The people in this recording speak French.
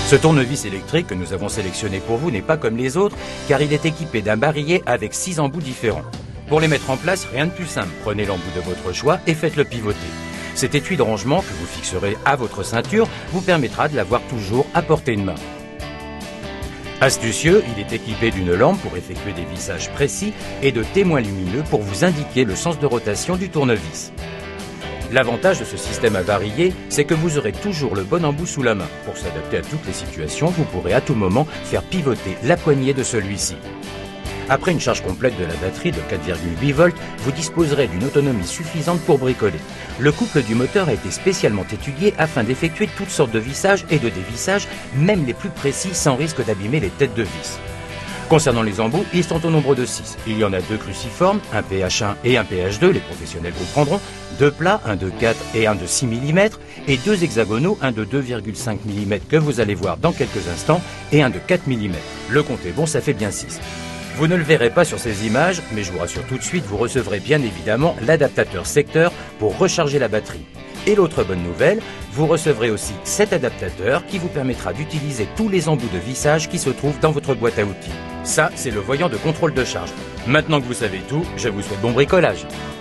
Ce tournevis électrique que nous avons sélectionné pour vous n'est pas comme les autres, car il est équipé d'un barillet avec 6 embouts différents. Pour les mettre en place, rien de plus simple. Prenez l'embout de votre choix et faites-le pivoter. Cet étui de rangement que vous fixerez à votre ceinture vous permettra de l'avoir toujours à portée de main. Astucieux, il est équipé d'une lampe pour effectuer des vissages précis et de témoins lumineux pour vous indiquer le sens de rotation du tournevis. L'avantage de ce système à barillet, c'est que vous aurez toujours le bon embout sous la main. Pour s'adapter à toutes les situations, vous pourrez à tout moment faire pivoter la poignée de celui-ci. Après une charge complète de la batterie de 4,8 volts, vous disposerez d'une autonomie suffisante pour bricoler. Le couple du moteur a été spécialement étudié afin d'effectuer toutes sortes de vissages et de dévissages, même les plus précis, sans risque d'abîmer les têtes de vis. Concernant les embouts, ils sont au nombre de 6. Il y en a 2 cruciformes, un PH1 et un PH2, les professionnels comprendront, 2 plats, un de 4 et un de 6 mm, et 2 hexagonaux, un de 2,5 mm que vous allez voir dans quelques instants, et un de 4 mm. Le compte est bon, ça fait bien 6. Vous ne le verrez pas sur ces images, mais je vous rassure tout de suite, vous recevrez bien évidemment l'adaptateur secteur pour recharger la batterie. Et l'autre bonne nouvelle, vous recevrez aussi cet adaptateur qui vous permettra d'utiliser tous les embouts de vissage qui se trouvent dans votre boîte à outils. Ça, c'est le voyant de contrôle de charge. Maintenant que vous savez tout, je vous souhaite bon bricolage.